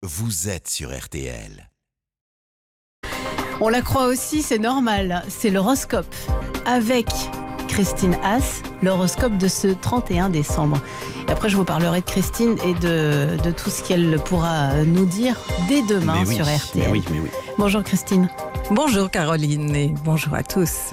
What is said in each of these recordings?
vous êtes sur RTL. On la croit aussi, c'est normal. C'est l'horoscope. Avec Christine Haas, l'horoscope de ce 31 décembre. Et après, je vous parlerai de Christine et de tout ce qu'elle pourra nous dire dès demain sur RTL. Mais oui. Bonjour Christine. Bonjour Caroline et bonjour à tous.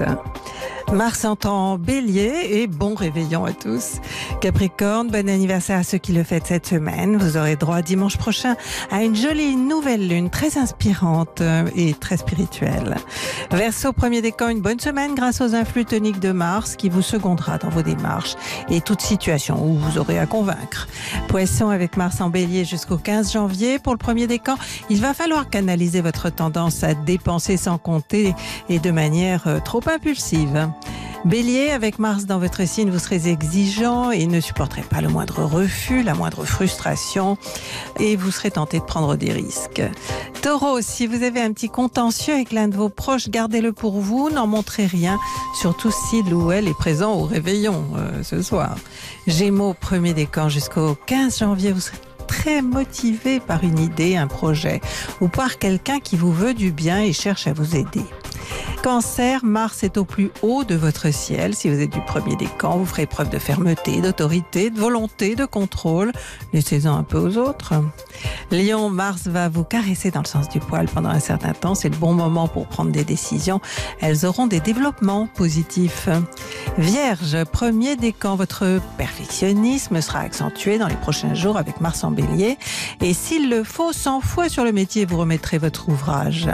Mars entre en Bélier et bon réveillon à tous. Capricorne, bon anniversaire à ceux qui le fêtent cette semaine. Vous aurez droit dimanche prochain à une jolie nouvelle lune très inspirante et très spirituelle. Verseau, premier décan, une bonne semaine grâce aux influx toniques de Mars qui vous secondera dans vos démarches et toute situation où vous aurez à convaincre. Poisson, avec Mars en Bélier jusqu'au 15 janvier. Pour le premier décan, il va falloir canaliser votre tendance à dépenser sans compter et de manière trop impulsive. Bélier, avec Mars dans votre signe, vous serez exigeant et ne supporterez pas le moindre refus, la moindre frustration et vous serez tenté de prendre des risques. Taureau, si vous avez un petit contentieux avec l'un de vos proches, gardez-le pour vous, n'en montrez rien, surtout s'il ou elle est présent au réveillon ce soir. Gémeaux, premier décan jusqu'au 15 janvier, vous serez très motivé par une idée, un projet ou par quelqu'un qui vous veut du bien et cherche à vous aider. Cancer, Mars est au plus haut de votre ciel. Si vous êtes du premier décan, vous ferez preuve de fermeté, d'autorité, de volonté, de contrôle. Laissez-en un peu aux autres. Lion, Mars va vous caresser dans le sens du poil pendant un certain temps. C'est le bon moment pour prendre des décisions. Elles auront des développements positifs. Vierge, premier décan, votre perfectionnisme sera accentué dans les prochains jours avec Mars en Bélier. Et s'il le faut, 100 fois sur le métier, vous remettrez votre ouvrage.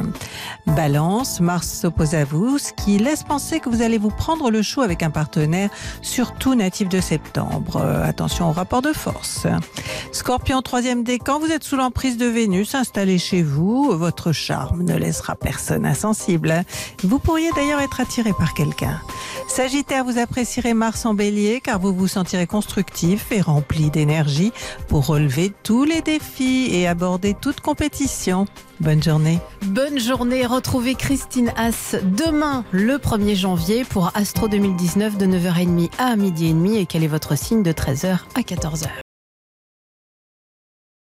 Balance, Mars s'oppose à vous, ce qui laisse penser que vous allez vous prendre le chou avec un partenaire, surtout natif de septembre. Attention au rapport de force. Scorpion, troisième décan, vous êtes sous l'emprise de Vénus installée chez vous. Votre charme ne laissera personne insensible. Vous pourriez d'ailleurs être attiré par quelqu'un. Sagittaire, vous apprécierez Mars en Bélier car vous vous sentirez constructif et rempli d'énergie pour relever tous les défis et aborder toute compétition. Bonne journée. Bonne journée. Retrouvez Christine Haas demain, le 1er janvier, pour Astro 2019 de 9h30 à 12h30. Et quel est votre signe de 13h à 14h.